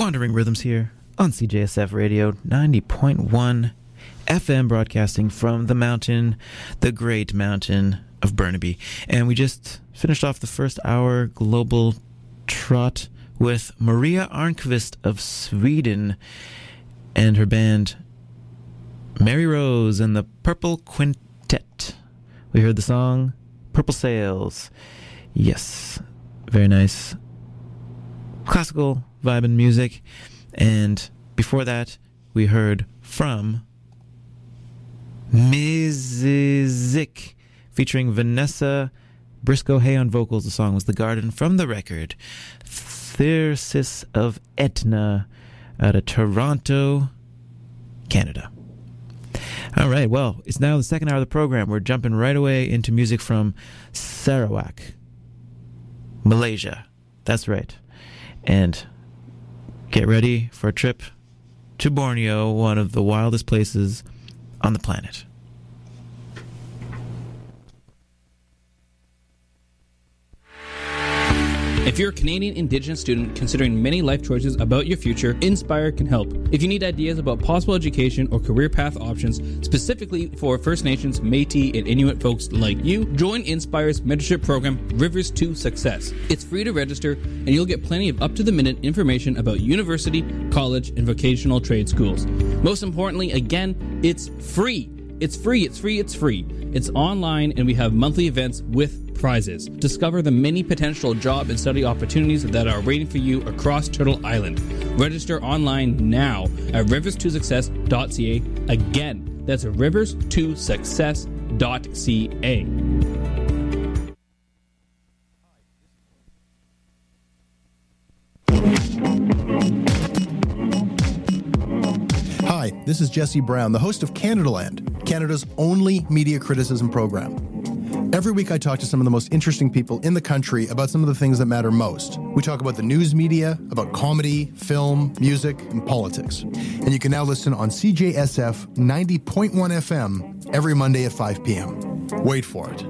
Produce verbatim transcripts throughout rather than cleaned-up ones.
Wandering Rhythms here on C J S F Radio ninety point one F M, broadcasting from the mountain, the great mountain of Burnaby. And we just finished off the first hour global trot with Maria Arnqvist of Sweden and her band Mary Rose and the Purple Quintet. We heard the song Purple Sails. Yes, very nice classical vibe and music. And before that, we heard from Mizizik featuring Vanessa Briscoe Hay on vocals. The song was The Garden, from the record Thyrsis of Etna out of Toronto, Canada. All right, well, it's now the second hour of the program. We're jumping right away into music from Sarawak, Malaysia. That's right. And get ready for a trip to Borneo, one of the wildest places on the planet. If you're a Canadian Indigenous student considering many life choices about your future, Inspire can help. If you need ideas about possible education or career path options, specifically for First Nations, Métis, and Inuit folks like you, join Inspire's mentorship program, Rivers to Success. It's free to register, and you'll get plenty of up-to-the-minute information about university, college, and vocational trade schools. Most importantly, again, it's free. It's free, it's free, it's free. It's online, and we have monthly events with prizes. Discover the many potential job and study opportunities that are waiting for you across Turtle Island. Register online now at rivers to success dot c a. Again, that's rivers to success dot c a. Hi, this is Jesse Brown, the host of Canadaland, Canada's only media criticism program. Every week I talk to some of the most interesting people in the country about some of the things that matter most. We talk about the news media, about comedy, film, music, and politics. And you can now listen on C J S F ninety point one F M every Monday at five p.m. Wait for it.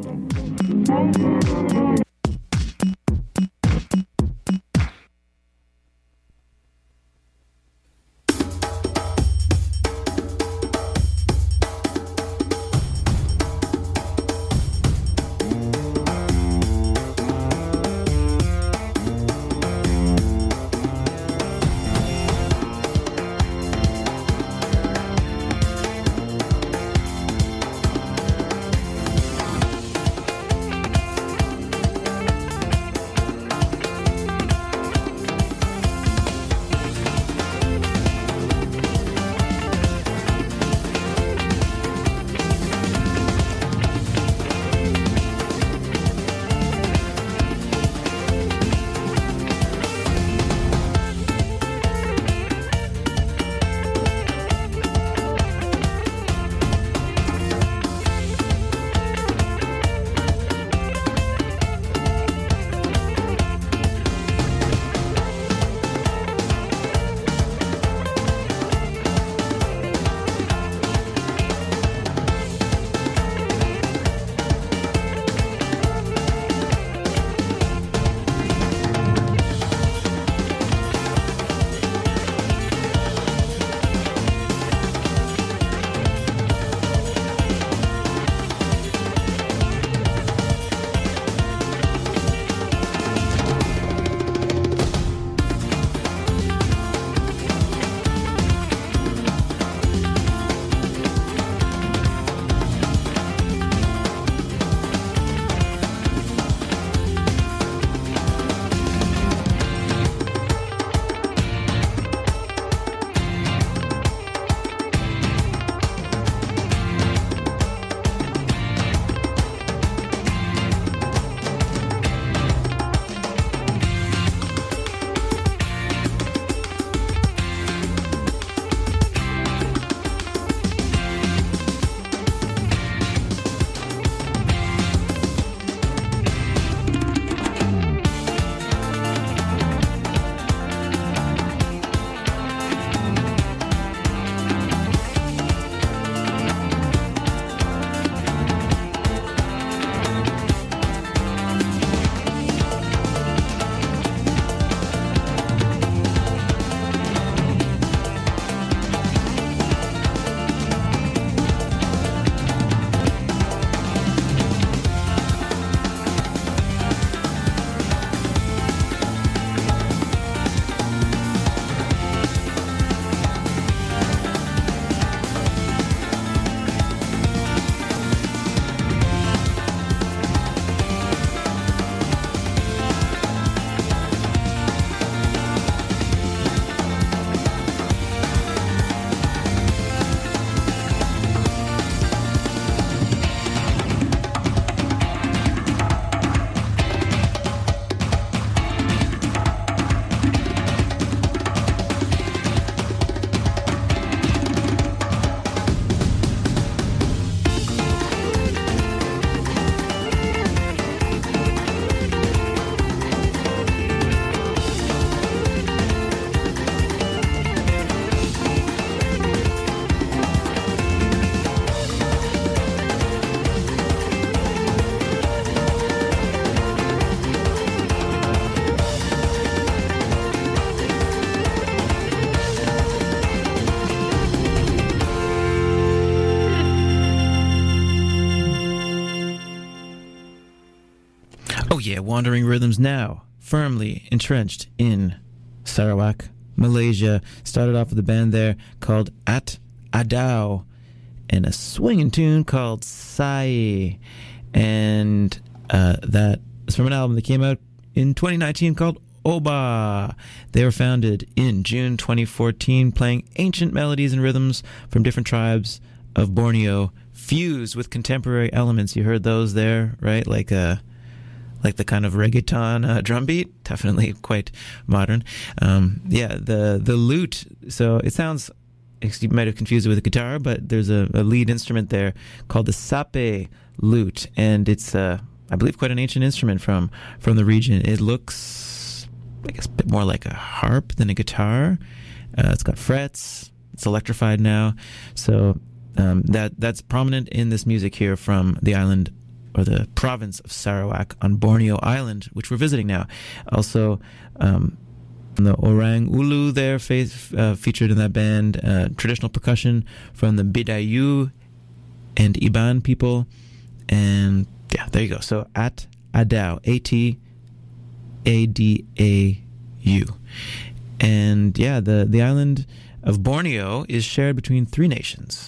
Oh yeah, Wandering Rhythms now firmly entrenched in Sarawak, Malaysia. Started off with a band there called At Adau and a swinging tune called Sai. And uh, that is from an album that came out in twenty nineteen called Oba. They were founded in June twenty fourteen, playing ancient melodies and rhythms from different tribes of Borneo, fused with contemporary elements. You heard those there, right? Like a like the kind of reggaeton uh, drum beat, definitely quite modern. Um, yeah, the the lute. So it sounds, you might have confused it with a guitar, but there's a, a lead instrument there called the sape lute, and it's uh, I believe quite an ancient instrument from from the region. It looks, I guess, a bit more like a harp than a guitar. Uh, it's got frets. It's electrified now, so um, that that's prominent in this music here from the island, or the province of Sarawak on Borneo Island, which we're visiting now. Also, um, the Orang Ulu there fe- uh, featured in that band. Uh, traditional percussion from the Bidayu and Iban people. And yeah, there you go. So At Adau, A T A D A U. And yeah, the, the island of Borneo is shared between three nations.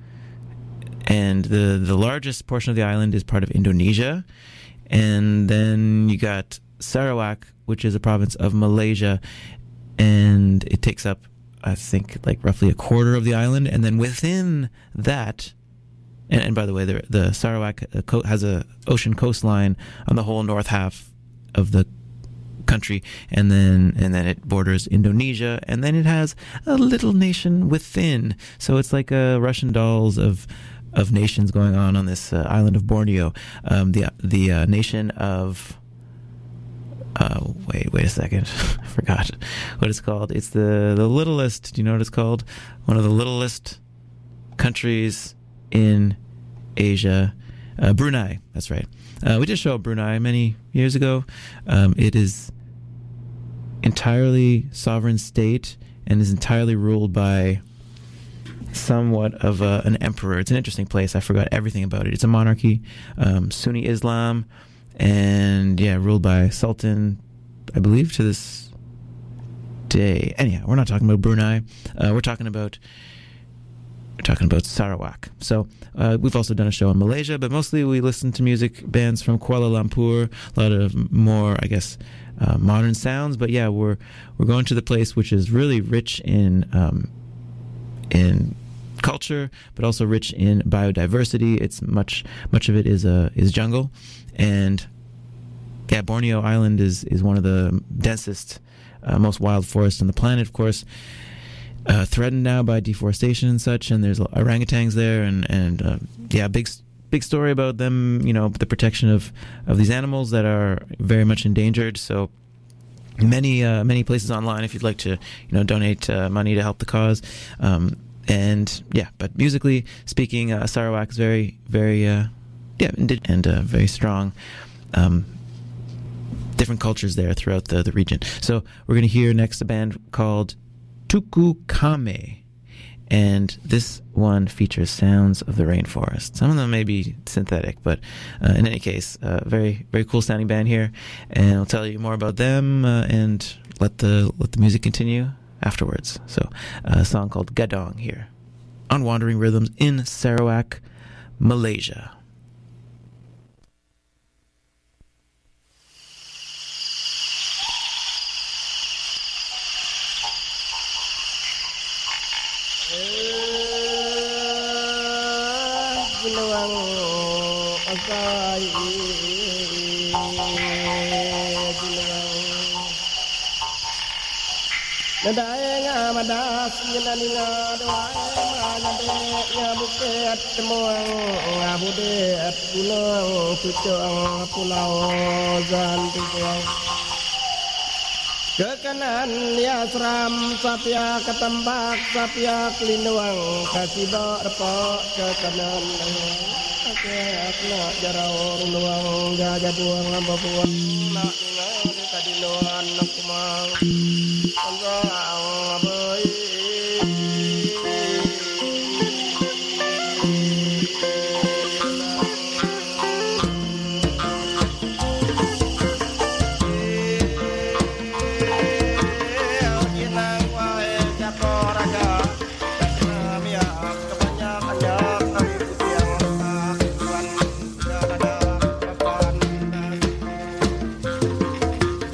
And the, the largest portion of the island is part of Indonesia. And then you got Sarawak, which is a province of Malaysia. And it takes up, I think, like roughly a quarter of the island. And then within that, and, and by the way, the, the Sarawak has a ocean coastline on the whole north half of the country, and then and then it borders Indonesia, and then it has a little nation within. So it's like a Russian dolls of of nations going on on this uh, island of Borneo. Um, the the uh, nation of uh, wait wait a second, I forgot what it's called. It's the the littlest. Do you know what it's called? One of the littlest countries in Asia. Uh, Brunei. That's right. Uh, we did show Brunei many years ago. Um, it is entirely sovereign state and is entirely ruled by somewhat of a, an emperor. It's an interesting place. I forgot everything about it. It's a monarchy, um, Sunni Islam, and yeah, ruled by Sultan, I believe, to this day. Anyhow, we're not talking about Brunei. Uh, we're talking about we're talking about Sarawak. So uh, we've also done a show in Malaysia, but mostly we listen to music bands from Kuala Lumpur. A lot of more, I guess, uh, modern sounds. But yeah, we're we're going to the place which is really rich in um, in culture, but also rich in biodiversity. It's much much of it is uh, is jungle, and yeah, Borneo Island is is one of the densest, uh, most wild forests on the planet, of course. Uh, threatened now by deforestation and such, and there's orangutans there, and and uh, yeah, big big story about them. You know, the protection of, of these animals that are very much endangered. So many uh, many places online if you'd like to you know donate uh, money to help the cause. Um, and yeah, but musically speaking, uh, Sarawak is very very uh, yeah and uh, very strong. Um, different cultures there throughout the the region. So we're going to hear next a band called Tuku Kame, and this one features sounds of the rainforest. Some of them may be synthetic, but uh, in any case, uh, very very cool sounding band here, and I'll tell you more about them uh, and let the let the music continue afterwards. So uh, a song called Gadong here on Wandering Rhythms in Sarawak, Malaysia. Nadaya madas yenaninga doae manade nya buket temuang ngabudet pulang pucang pulau zantiang ke kanan ya seram sapia ketembak sapia kelinduang kasih repok ke kanan ke akna jarau runduang jaja buang lamba buang nak ninga kadinuan nak kumang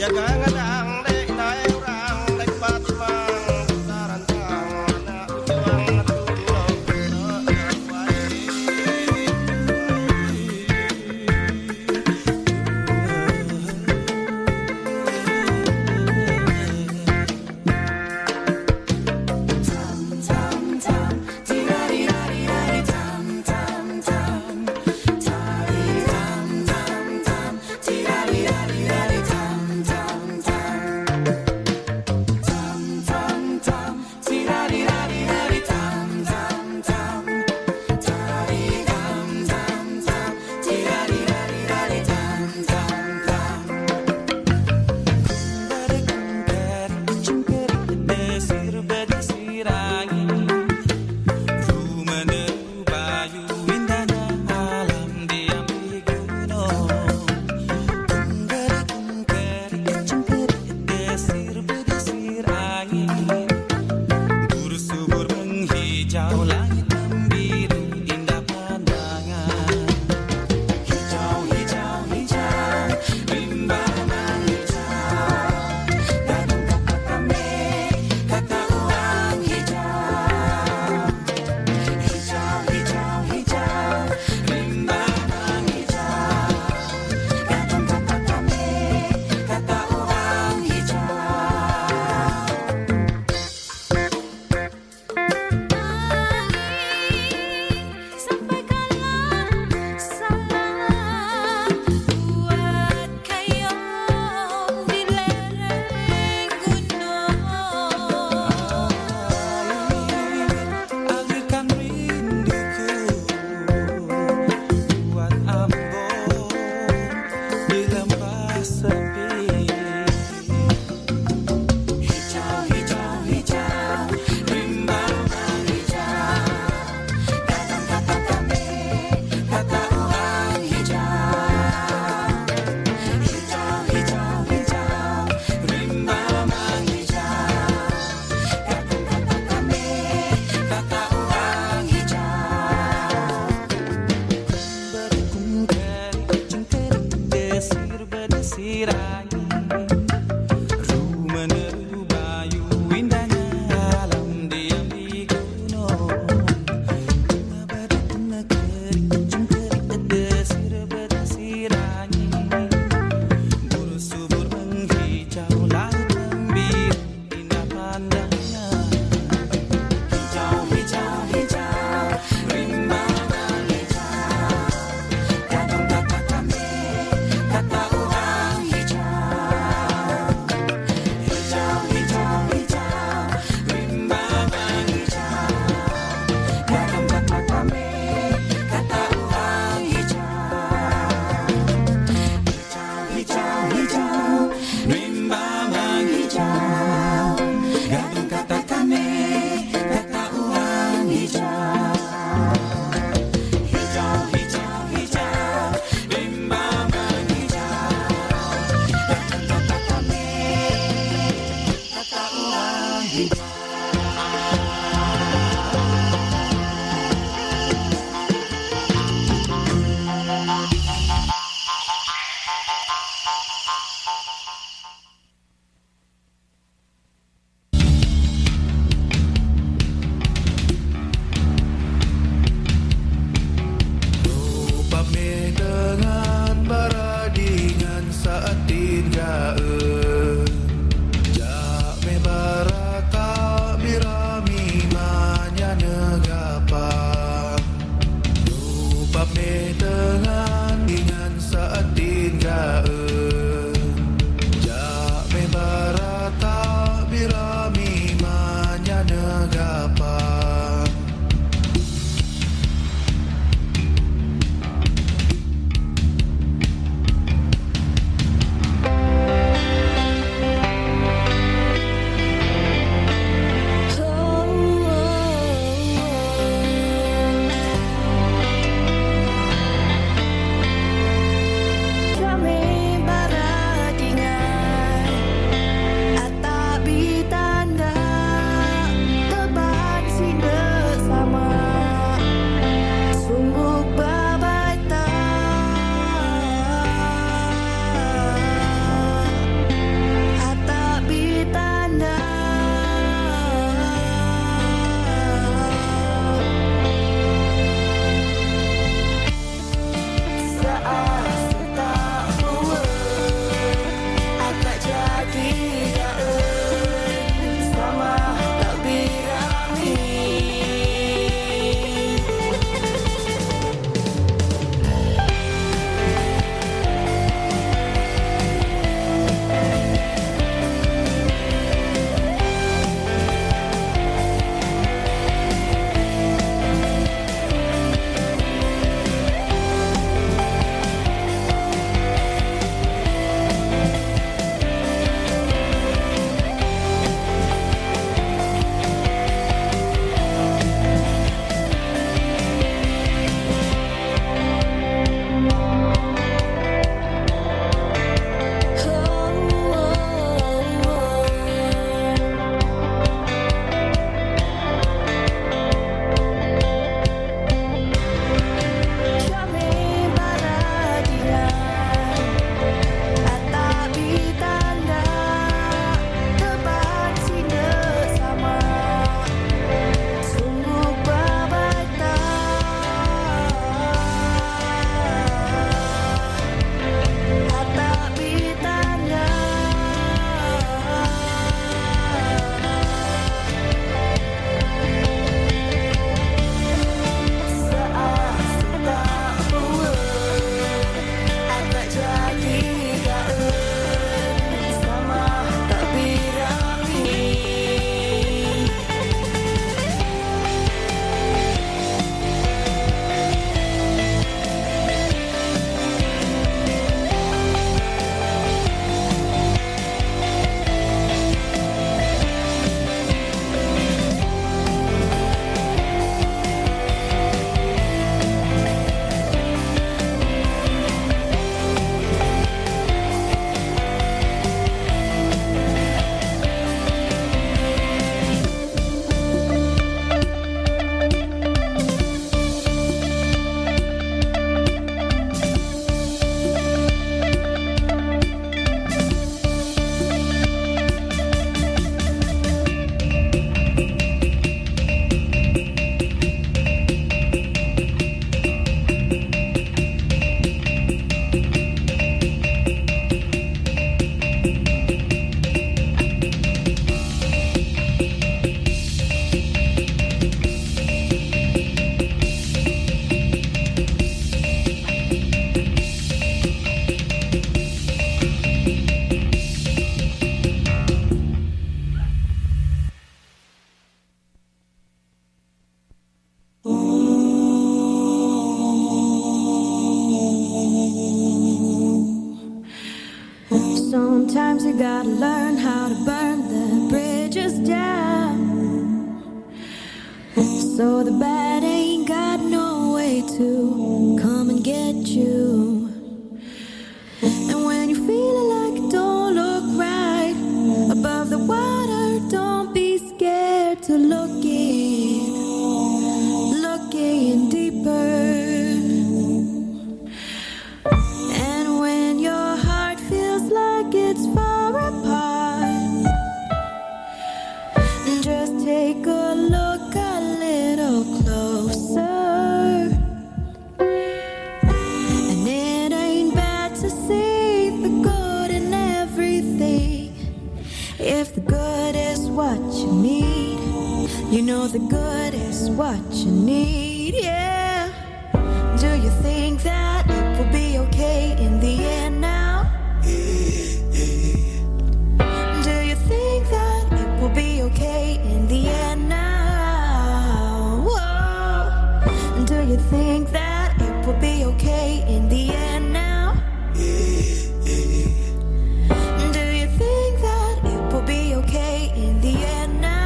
Kata orang hijau Sometimes you gotta learn how to burn the bridges down, so the bad ain't got no way to come and get you. And when you're feeling like it don't look right above the water, don't be scared to look in, look in deeper. And when your heart feels like it's far apart, just take a look a little closer. And it ain't bad to see the good in everything. If the good is what you need, you know the good is what you need, yeah. Do you think that it will be okay in the end now? Do you think that it will be okay in the end now? Whoa. Do you think that it will be okay in the end now? Do you think that it will be okay in the end now?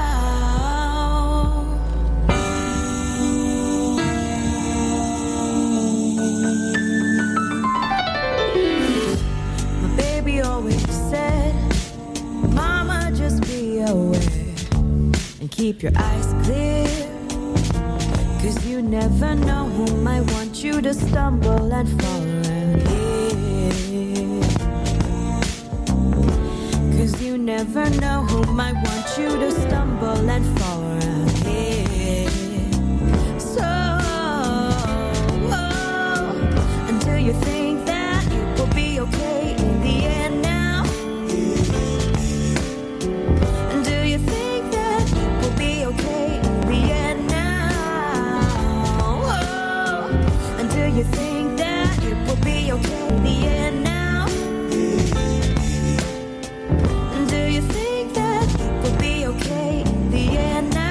My baby always said, Mama, just be aware and keep your eyes clear, 'cause you never know who might want you to stumble and fall around here. 'Cause you never know who might want you to stumble and fall around here. So, oh, and do you think that it will be okay in the end now? And do you think that it will be okay in the end now? Oh, and do you think that it will be okay in the end now? And do you think that it will be okay in the end now?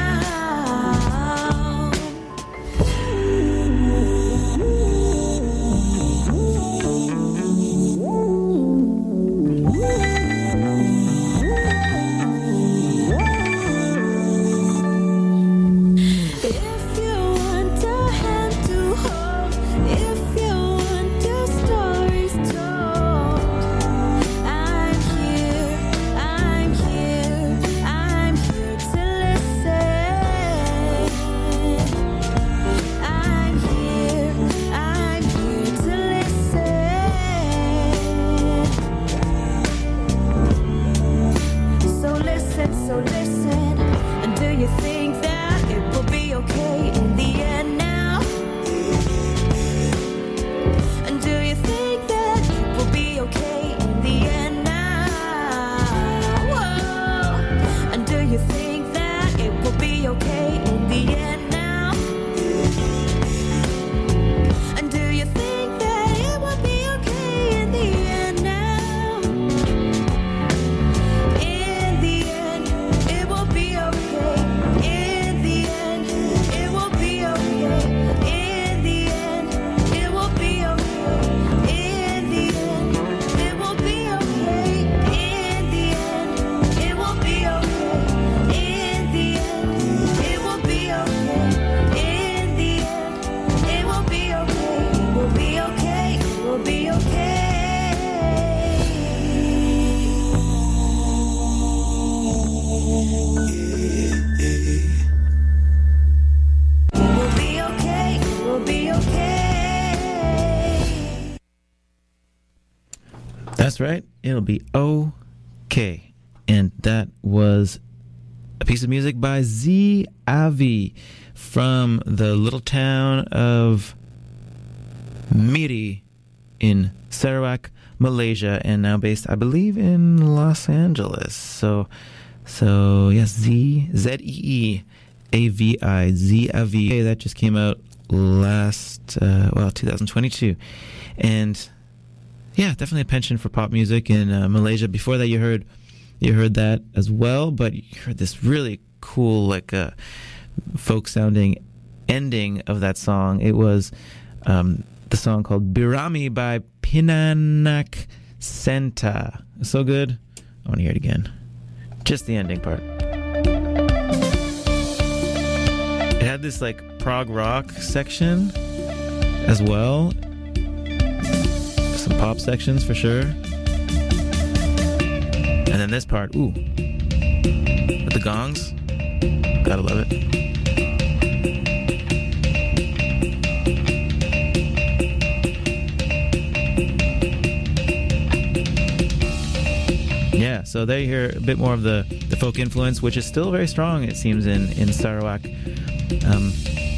If you want a hand to hold, if you want your stories told, I'm here, I'm here, I'm here to listen. I'm here, I'm here to listen. So listen, so listen. And do you think that it will be okay in the end now? And do you think that it will be okay in the end now? Whoa. And do you think that it will be okay in the end now? And do you think that it will be okay in the end now? In the end, it will be okay. In the end, it will be okay. In the end, it will be okay. In the end, it will be okay. In the end, it will be okay. In the end, it will be okay. In the end, it will be okay. It will be okay. It will be okay. It will be okay. It will be okay. That's right. It'll be okay. And that was a piece of music by Z Avi from the little town of Miri in Sarawak, Malaysia, and now based, I believe, in Los Angeles. So, so yes, Z Z E E A V I Z Avi. Hey, that just came out last, uh, well, two thousand twenty-two, and yeah, definitely a penchant for pop music in uh, Malaysia. Before that, you heard you heard that as well, but you heard this really cool, like, uh, folk-sounding ending of that song. It was um, the song called Birami by Pinanak Senta. So good. I want to hear it again. Just the ending part. It had this like prog rock section as well. Some pop sections for sure. And then this part, ooh, with the gongs. Gotta love it. Yeah, so there you hear a bit more of the, the folk influence, which is still very strong, it seems, in, in Sarawak. Um,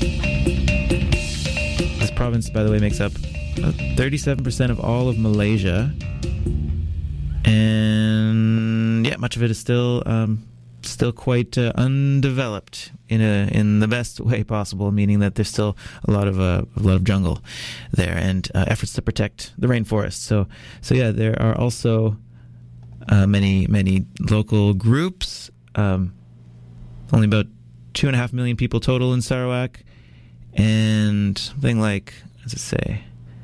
this province, by the way, makes up thirty-seven percent of all of Malaysia. And yeah, much of it is still um, still quite uh, undeveloped in a in the best way possible, meaning that there's still a lot of uh, a lot of jungle there and uh, efforts to protect the rainforest. So so yeah, there are also uh, many many local groups. Um, only about two and a half million people total in Sarawak, and something like, what does it say?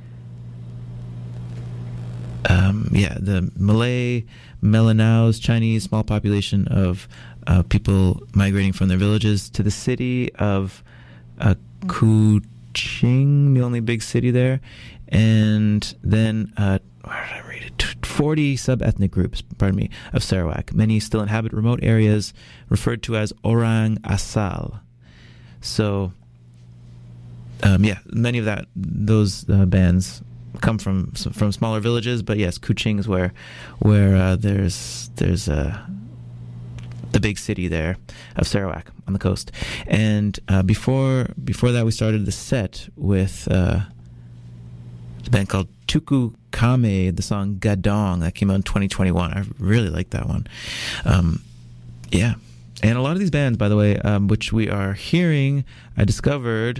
Um, yeah, the Malay, Melanaus, Chinese, small population of uh, people migrating from their villages to the city of uh, Kuching, the only big city there. And then, uh, where did I read it? forty sub-ethnic groups, pardon me, of Sarawak. Many still inhabit remote areas referred to as Orang Asal. So, um, yeah, many of that, those uh, bands come from from smaller villages, but yes, Kuching is where where uh, there's there's uh, the big city there of Sarawak on the coast. And uh, before before that, we started the set with uh, a band called Tuku Kame, the song Gadong that came out in twenty twenty-one. I really like that one. Um, yeah, and a lot of these bands, by the way, um, which we are hearing, I discovered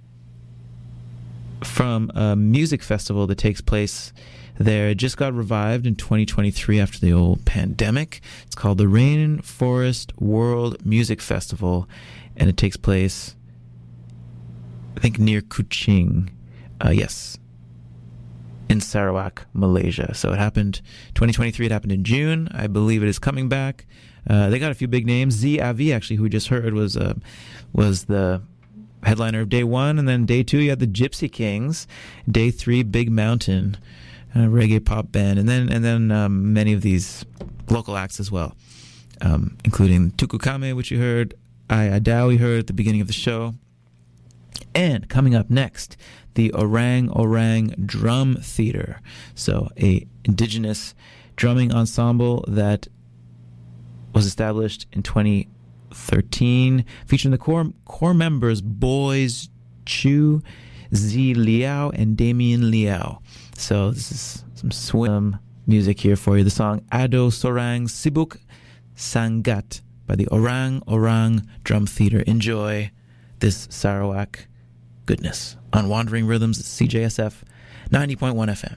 from a music festival that takes place there. It just got revived in twenty twenty-three after the old pandemic. It's called the Rainforest World Music Festival, and it takes place, I think, near Kuching. Uh, yes, in Sarawak, Malaysia. So it happened twenty twenty-three. It happened in June. I believe it is coming back. Uh, they got a few big names. Z Avi, actually, who we just heard, was uh, was the headliner of day one, and then day two you had the Gypsy Kings. Day three, Big Mountain, a reggae pop band, and then and then um, many of these local acts as well, um, including Tuku Kame, which you heard, I Adao we heard at the beginning of the show. And coming up next, the Orang Orang Drum Theater. So a indigenous drumming ensemble that was established in twenty thirteen, featuring the core core members Boys Chu, Z Liao, and Damien Liao. So this is some swim music here for you. The song Ado Sorang Sibuk Sangat by the Orang Orang Drum Theater. Enjoy this Sarawak goodness on Wandering Rhythms, C J S F ninety point one F M.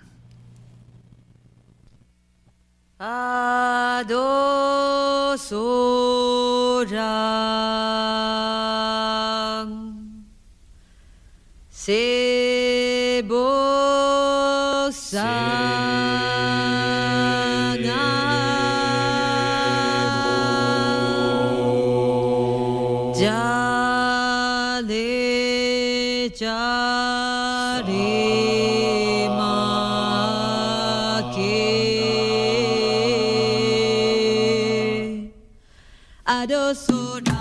Ado sorang sibuk sangat jali cari maki ado sorang